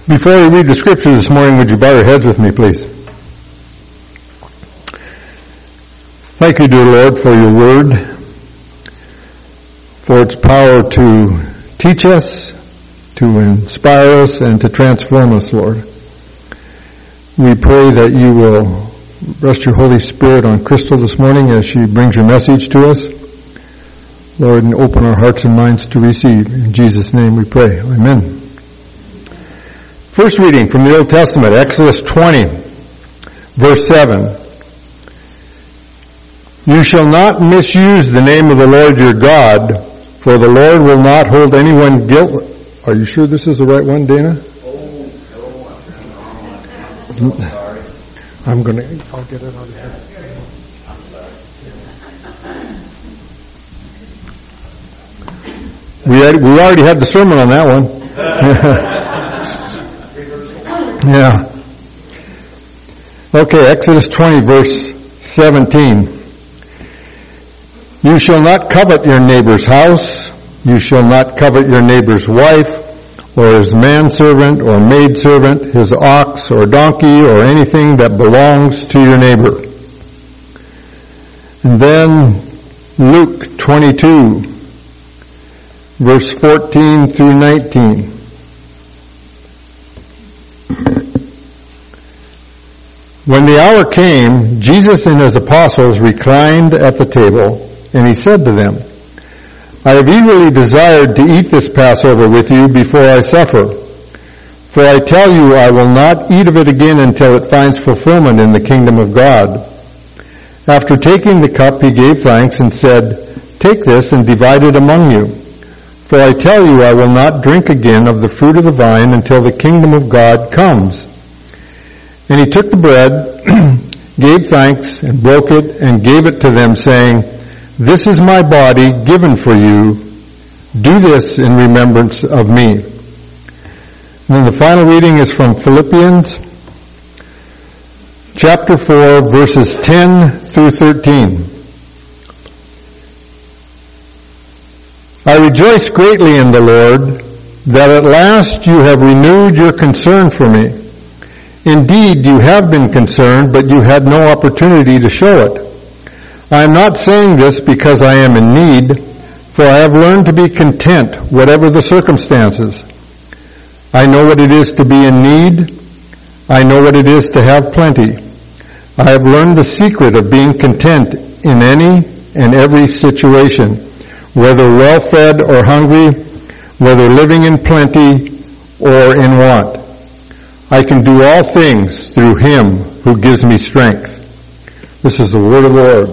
Before we read the scripture this morning, would you bow your heads with me, please? Thank you, dear Lord, for your word, for its power to teach us, to inspire us, and to transform us, Lord. We pray that you will rest your Holy Spirit on Crystal this morning as she brings your message to us, Lord, and open our hearts and minds to receive. In Jesus' name we pray. Amen. First reading from the Old Testament, Exodus 20, verse 7. You shall not misuse the name of the Lord your God, for the Lord will not hold anyone guiltless. Are you sure this is the right one, Dana? I'll get it on here. We already had the sermon on that one. Yeah. Okay, Exodus 20, verse 17. You shall not covet your neighbor's house. You shall not covet your neighbor's wife, or his manservant or maidservant, his ox or donkey, or anything that belongs to your neighbor. And then Luke 22, verse 14 through 19. When the hour came, Jesus and his apostles reclined at the table, and he said to them, I have eagerly desired to eat this Passover with you before I suffer. For I tell you, I will not eat of it again until it finds fulfillment in the kingdom of God. After taking the cup, he gave thanks and said, Take this and divide it among you. For I tell you, I will not drink again of the fruit of the vine until the kingdom of God comes. And he took the bread, gave thanks, and broke it, and gave it to them, saying, This is my body given for you. Do this in remembrance of me. And then the final reading is from Philippians chapter 4, verses 10 through 13. I rejoice greatly in the Lord that at last you have renewed your concern for me. Indeed, you have been concerned, but you had no opportunity to show it. I am not saying this because I am in need, for I have learned to be content, whatever the circumstances. I know what it is to be in need. I know what it is to have plenty. I have learned the secret of being content in any and every situation, whether well-fed or hungry, whether living in plenty or in want. I can do all things through him who gives me strength. This is the word of the Lord.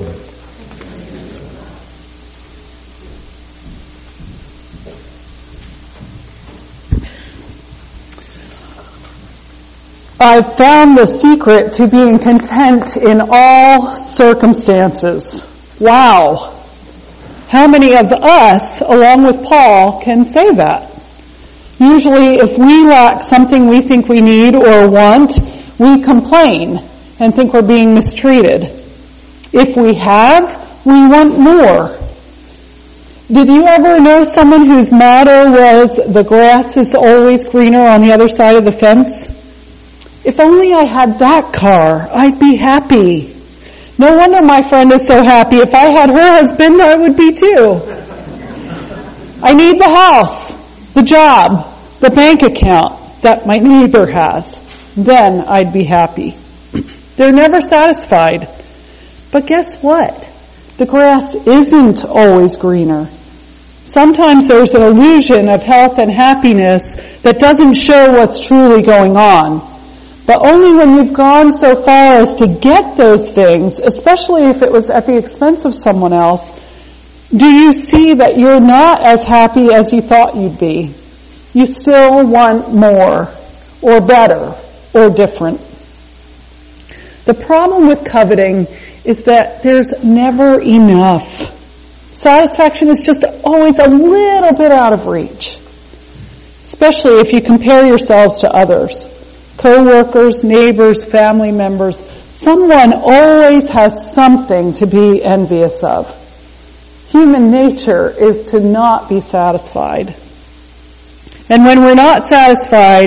I've found the secret to being content in all circumstances. Wow. How many of us, along with Paul, can say that? Usually, if we lack something we think we need or want, we complain and think we're being mistreated. If we have, we want more. Did you ever know someone whose motto was, the grass is always greener on the other side of the fence? If only I had that car, I'd be happy. No wonder my friend is so happy. If I had her husband, I would be too. I need the house, the job, the bank account that my neighbor has. Then I'd be happy. They're never satisfied. But guess what? The grass isn't always greener. Sometimes there's an illusion of health and happiness that doesn't show what's truly going on. But only when you've gone so far as to get those things, especially if it was at the expense of someone else, do you see that you're not as happy as you thought you'd be. You still want more, or better, or different. The problem with coveting is that there's never enough. Satisfaction is just always a little bit out of reach, especially if you compare yourselves to others. Co-workers, neighbors, family members. Someone always has something to be envious of. Human nature is to not be satisfied. And when we're not satisfied,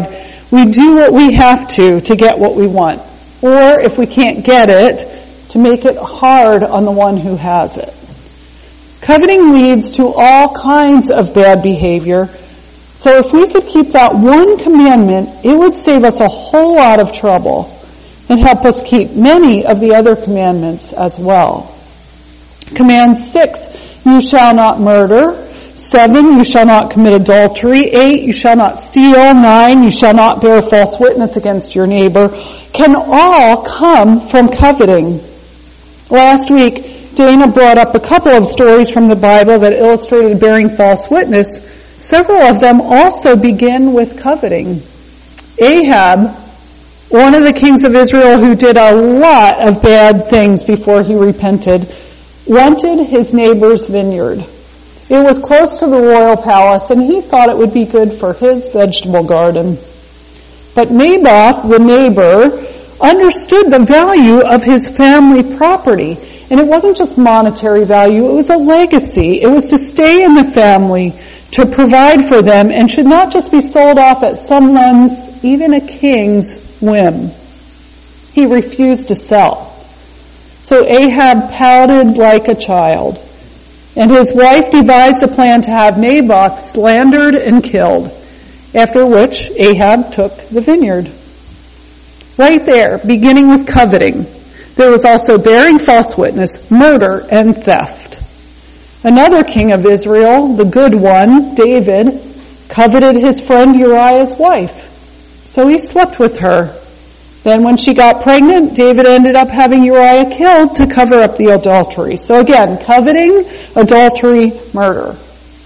we do what we have to get what we want. Or if we can't get it, to make it hard on the one who has it. Coveting leads to all kinds of bad behavior. So if we could keep that one commandment, it would save us a whole lot of trouble and help us keep many of the other commandments as well. Command 6, you shall not murder. 7, you shall not commit adultery. 8, you shall not steal. 9, you shall not bear false witness against your neighbor, can all come from coveting. Last week, Dana brought up a couple of stories from the Bible that illustrated bearing false witness. Several of them also begin with coveting. Ahab, one of the kings of Israel who did a lot of bad things before he repented, wanted his neighbor's vineyard. It was close to the royal palace, and he thought it would be good for his vegetable garden. But Naboth, the neighbor, understood the value of his family property. And it wasn't just monetary value, it was a legacy. It was to stay in the family, to provide for them, and should not just be sold off at someone's, even a king's, whim. He refused to sell. So Ahab pouted like a child. And his wife devised a plan to have Naboth slandered and killed, after which Ahab took the vineyard. Right there, beginning with coveting, there was also bearing false witness, murder, and theft. Another king of Israel, the good one, David, coveted his friend Uriah's wife. So he slept with her. Then when she got pregnant, David ended up having Uriah killed to cover up the adultery. So again, coveting, adultery, murder.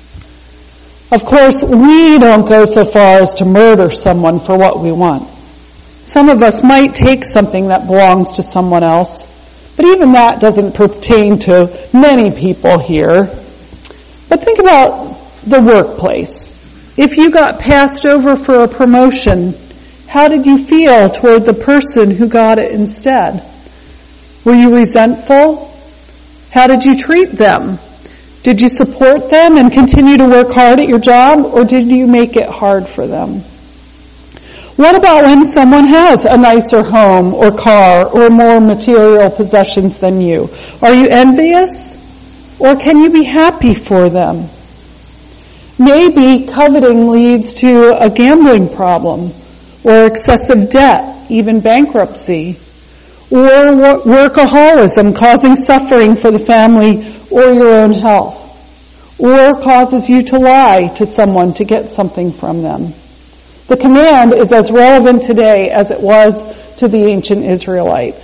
Of course, we don't go so far as to murder someone for what we want. Some of us might take something that belongs to someone else, but even that doesn't pertain to many people here. But think about the workplace. If you got passed over for a promotion, how did you feel toward the person who got it instead? Were you resentful? How did you treat them? Did you support them and continue to work hard at your job, or did you make it hard for them? What about when someone has a nicer home or car or more material possessions than you? Are you envious? Or can you be happy for them? Maybe coveting leads to a gambling problem or excessive debt, even bankruptcy, or workaholism causing suffering for the family or your own health, or causes you to lie to someone to get something from them. The command is as relevant today as it was to the ancient Israelites.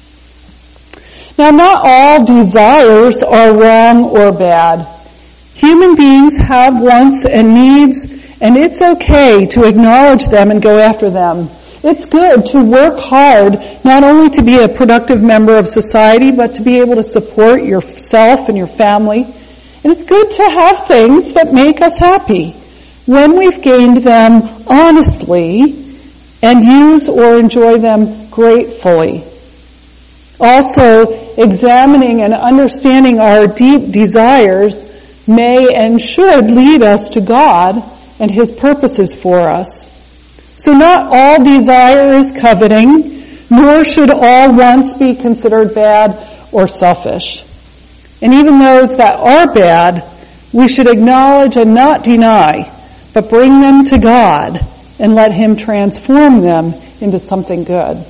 Now, not all desires are wrong or bad. Human beings have wants and needs, and it's okay to acknowledge them and go after them. It's good to work hard, not only to be a productive member of society, but to be able to support yourself and your family. And it's good to have things that make us happy when we've gained them honestly and use or enjoy them gratefully. Also, examining and understanding our deep desires may and should lead us to God and His purposes for us. So not all desire is coveting, nor should all wants be considered bad or selfish. And even those that are bad, we should acknowledge and not deny, but bring them to God and let Him transform them into something good.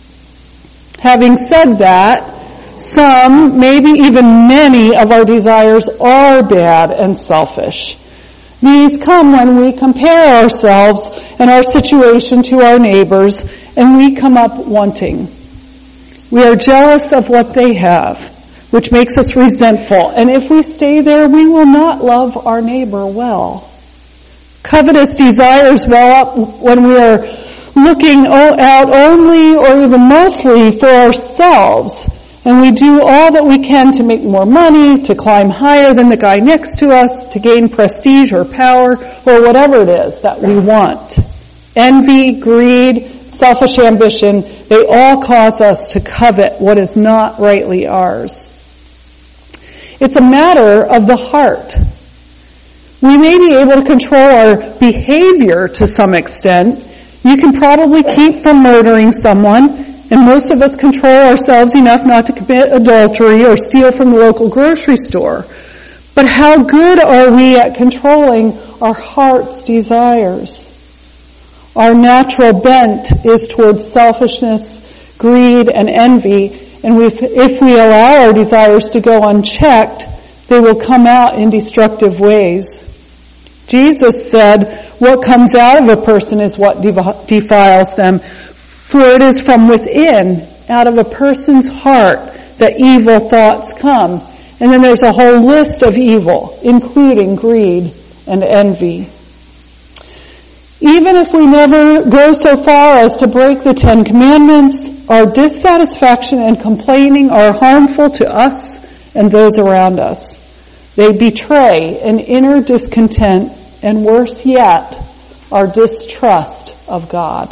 Having said that, some, maybe even many of our desires are bad and selfish. These come when we compare ourselves and our situation to our neighbors, and we come up wanting. We are jealous of what they have, which makes us resentful. And if we stay there, we will not love our neighbor well. Covetous desires well up when we are looking out only or even mostly for ourselves. And we do all that we can to make more money, to climb higher than the guy next to us, to gain prestige or power, or whatever it is that we want. Envy, greed, selfish ambition, they all cause us to covet what is not rightly ours. It's a matter of the heart. We may be able to control our behavior to some extent, You can probably keep from murdering someone, and most of us control ourselves enough not to commit adultery or steal from the local grocery store. But how good are we at controlling our heart's desires? Our natural bent is towards selfishness, greed, and envy, and if we allow our desires to go unchecked, they will come out in destructive ways. Jesus said, what comes out of a person is what defiles them, for it is from within, out of a person's heart, that evil thoughts come. And then there's a whole list of evil, including greed and envy. Even if we never go so far as to break the 10 Commandments, our dissatisfaction and complaining are harmful to us and those around us. They betray an inner discontent and, worse yet, our distrust of God.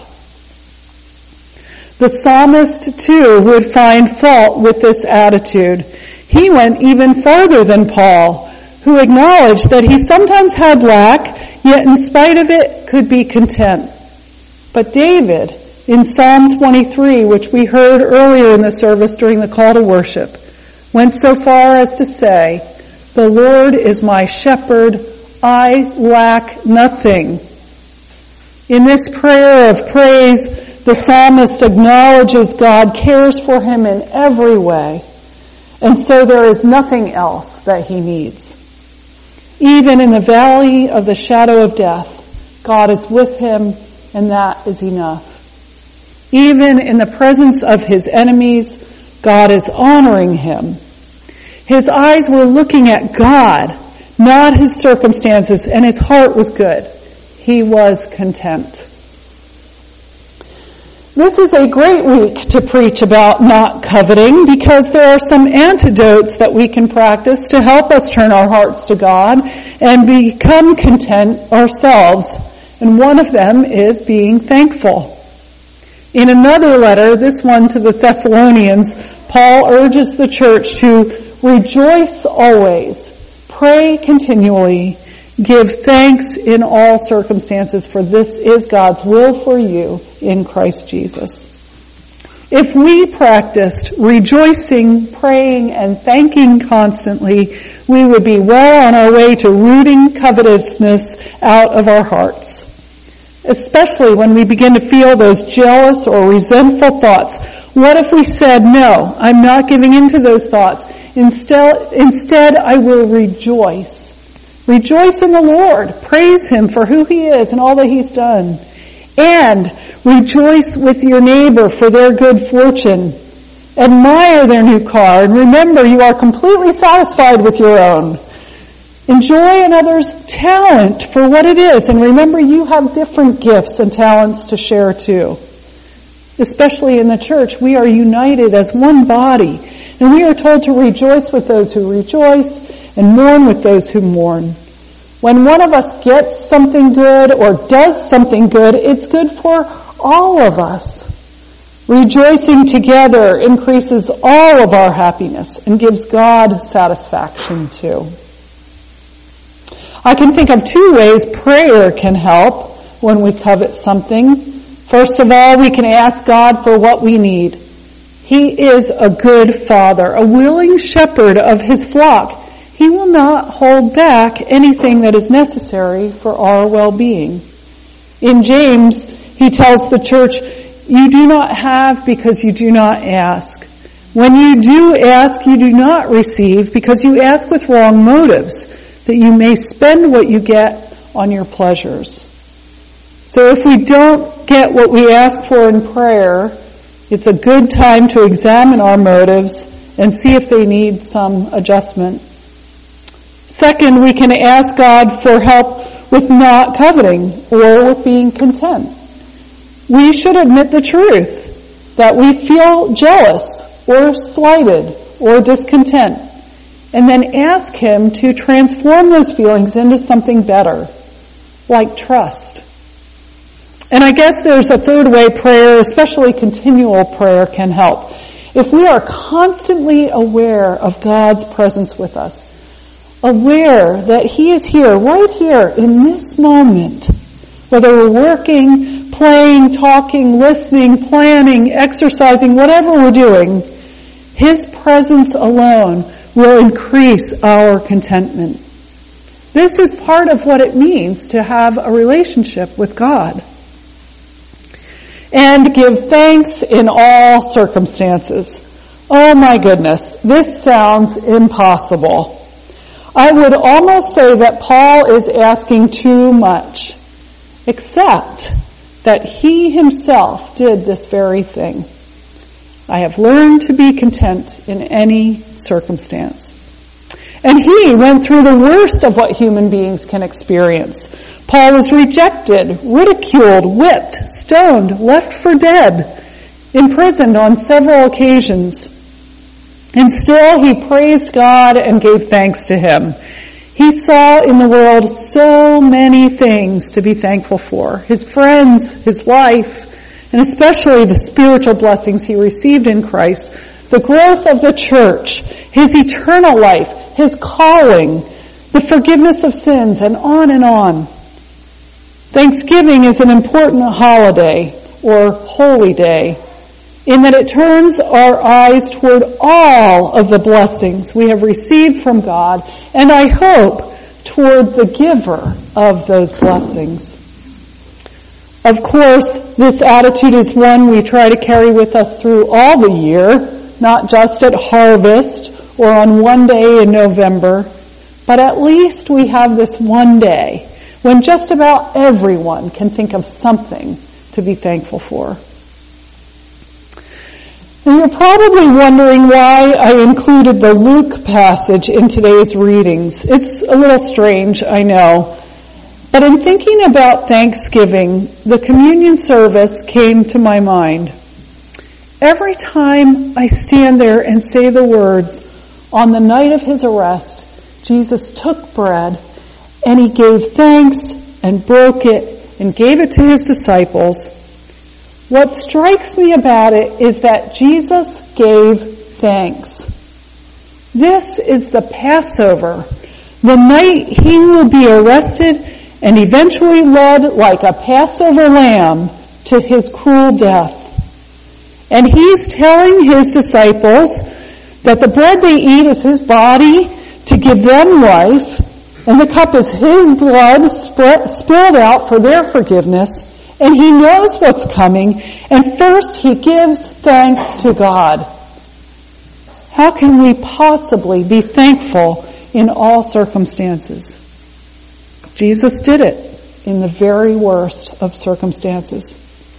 The psalmist, too, would find fault with this attitude. He went even farther than Paul, who acknowledged that he sometimes had lack, yet in spite of it could be content. But David, in Psalm 23, which we heard earlier in the service during the call to worship, went so far as to say, "The Lord is my shepherd, I lack nothing." In this prayer of praise, the psalmist acknowledges God cares for him in every way, and so there is nothing else that he needs. Even in the valley of the shadow of death, God is with him, and that is enough. Even in the presence of his enemies, God is honoring him. His eyes were looking at God, not his circumstances, and his heart was good. He was content. This is a great week to preach about not coveting because there are some antidotes that we can practice to help us turn our hearts to God and become content ourselves. And one of them is being thankful. In another letter, this one to the Thessalonians, Paul urges the church to rejoice always, pray continually, give thanks in all circumstances, for this is God's will for you in Christ Jesus. If we practiced rejoicing, praying, and thanking constantly, we would be well on our way to rooting covetousness out of our hearts. Especially when we begin to feel those jealous or resentful thoughts. What if we said, no, I'm not giving in to those thoughts. Instead, I will rejoice. Rejoice in the Lord. Praise Him for who He is and all that He's done. And rejoice with your neighbor for their good fortune. Admire their new car and remember you are completely satisfied with your own. Enjoy another's talent for what it is and remember you have different gifts and talents to share too. Especially in the church, we are united as one body and we are told to rejoice with those who rejoice and mourn with those who mourn. When one of us gets something good or does something good, it's good for all of us. Rejoicing together increases all of our happiness and gives God satisfaction too. I can think of two ways prayer can help when we covet something. First of all, we can ask God for what we need. He is a good Father, a willing shepherd of His flock. He will not hold back anything that is necessary for our well-being. In James, he tells the church, you do not have because you do not ask. When you do ask, you do not receive because you ask with wrong motives, that you may spend what you get on your pleasures. So if we don't get what we ask for in prayer, it's a good time to examine our motives and see if they need some adjustment. Second, we can ask God for help with not coveting or with being content. We should admit the truth that we feel jealous or slighted or discontent and then ask Him to transform those feelings into something better, like trust. And I guess there's a third way prayer, especially continual prayer, can help. If we are constantly aware of God's presence with us, aware that He is here, right here, in this moment, whether we're working, playing, talking, listening, planning, exercising, whatever we're doing, His presence alone will increase our contentment. This is part of what it means to have a relationship with God. And give thanks in all circumstances. Oh my goodness, this sounds impossible. I would almost say that Paul is asking too much, except that he himself did this very thing. I have learned to be content in any circumstance. And he went through the worst of what human beings can experience. Paul was rejected, ridiculed, whipped, stoned, left for dead, imprisoned on several occasions. And still he praised God and gave thanks to Him. He saw in the world so many things to be thankful for. His friends, his life, and especially the spiritual blessings he received in Christ, the growth of the church, his eternal life, his calling, the forgiveness of sins, and on and on. Thanksgiving is an important holiday or holy day in that it turns our eyes toward all of the blessings we have received from God, and I hope toward the giver of those blessings. Of course, this attitude is one we try to carry with us through all the year, not just at harvest or on one day in November, but at least we have this one day when just about everyone can think of something to be thankful for. And you're probably wondering why I included the Luke passage in today's readings. It's a little strange, I know. But in thinking about Thanksgiving, the communion service came to my mind. Every time I stand there and say the words, on the night of His arrest, Jesus took bread and He gave thanks and broke it and gave it to His disciples. What strikes me about it is that Jesus gave thanks. This is the Passover, the night He will be arrested and eventually led like a Passover lamb to His cruel death. And He's telling His disciples that the bread they eat is His body to give them life, and the cup is His blood spilled out for their forgiveness. And He knows what's coming, and first He gives thanks to God. How can we possibly be thankful in all circumstances? Jesus did it in the very worst of circumstances.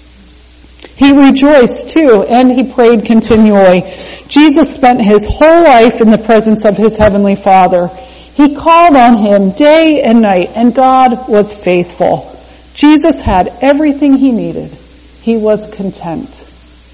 He rejoiced too, and He prayed continually. Jesus spent His whole life in the presence of His Heavenly Father. He called on Him day and night, and God was faithful. Jesus had everything He needed. He was content.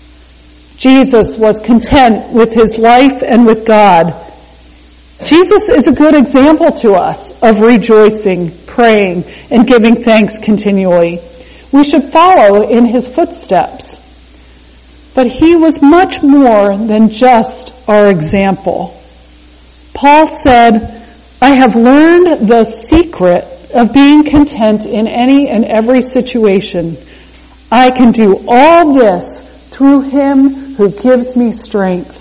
Jesus was content with His life and with God. Jesus is a good example to us of rejoicing, praying, and giving thanks continually. We should follow in His footsteps. But He was much more than just our example. Paul said, I have learned the secret of being content in any and every situation. I can do all this through Him who gives me strength.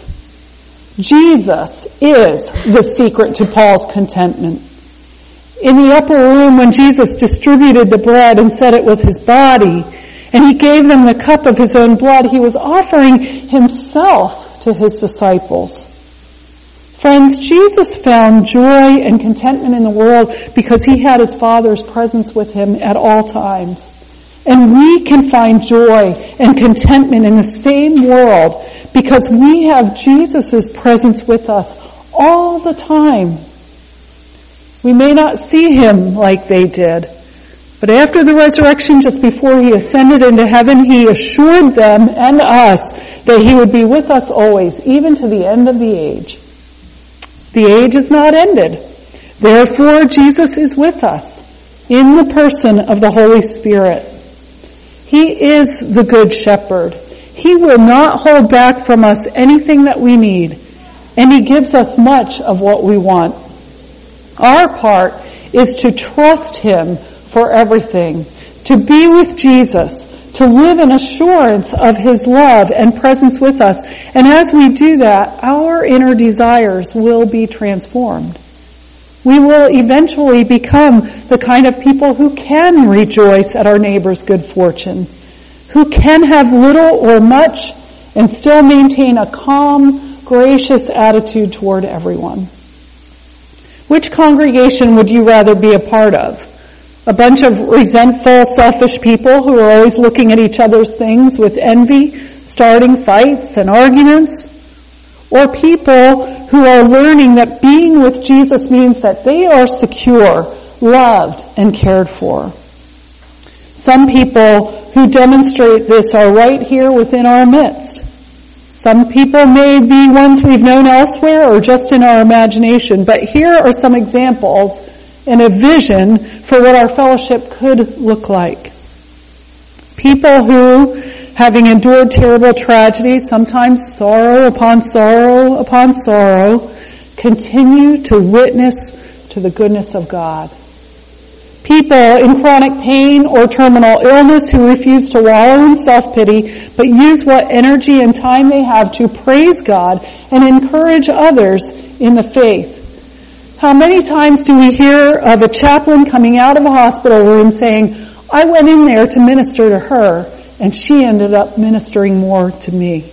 Jesus is the secret to Paul's contentment. In the upper room, when Jesus distributed the bread and said it was His body, and He gave them the cup of His own blood, He was offering Himself to His disciples. Friends, Jesus found joy and contentment in the world because He had His Father's presence with Him at all times. And we can find joy and contentment in the same world because we have Jesus' presence with us all the time. We may not see Him like they did, but after the resurrection, just before He ascended into heaven, He assured them and us that He would be with us always, even to the end of the age. The age is not ended. Therefore, Jesus is with us in the person of the Holy Spirit. He is the Good Shepherd. He will not hold back from us anything that we need, and He gives us much of what we want. Our part is to trust Him for everything, to be with Jesus, to live in assurance of His love and presence with us. And as we do that, our inner desires will be transformed. We will eventually become the kind of people who can rejoice at our neighbor's good fortune, who can have little or much and still maintain a calm, gracious attitude toward everyone. Which congregation would you rather be a part of? A bunch of resentful, selfish people who are always looking at each other's things with envy, starting fights and arguments? Or people who are learning that being with Jesus means that they are secure, loved, and cared for? Some people who demonstrate this are right here within our midst. Some people may be ones we've known elsewhere or just in our imagination, but here are some examples and a vision for what our fellowship could look like. People who, having endured terrible tragedy, sometimes sorrow upon sorrow upon sorrow, continue to witness to the goodness of God. People in chronic pain or terminal illness who refuse to wallow in self-pity, but use what energy and time they have to praise God and encourage others in the faith. How many times do we hear of a chaplain coming out of a hospital room saying, I went in there to minister to her, and she ended up ministering more to me.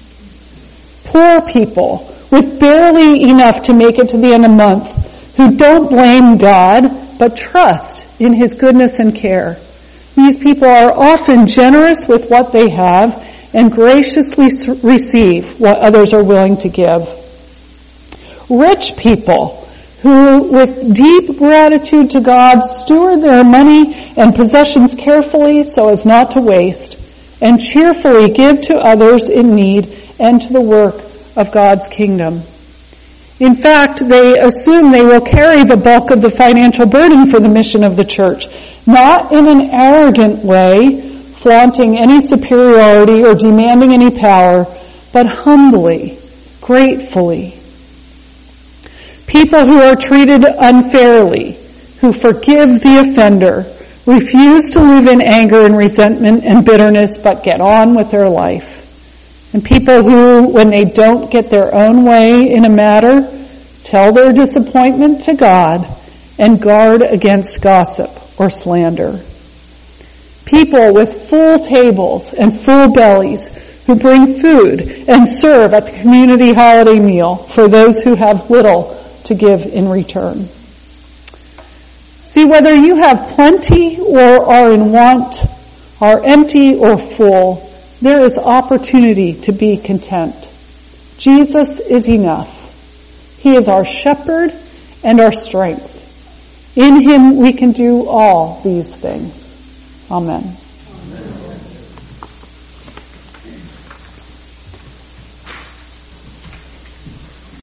Poor people with barely enough to make it to the end of the month, who don't blame God, but trust in His goodness and care. These people are often generous with what they have and graciously receive what others are willing to give. Rich people who, with deep gratitude to God, steward their money and possessions carefully so as not to waste, and cheerfully give to others in need and to the work of God's kingdom. In fact, they assume they will carry the bulk of the financial burden for the mission of the church, not in an arrogant way, flaunting any superiority or demanding any power, but humbly, gratefully. People who are treated unfairly, who forgive the offender, refuse to live in anger and resentment and bitterness, but get on with their life. And people who, when they don't get their own way in a matter, tell their disappointment to God and guard against gossip or slander. People with full tables and full bellies who bring food and serve at the community holiday meal for those who have little to give in return. See, whether you have plenty or are in want, are empty or full, there is opportunity to be content. Jesus is enough. He is our shepherd and our strength. In Him we can do all these things. Amen.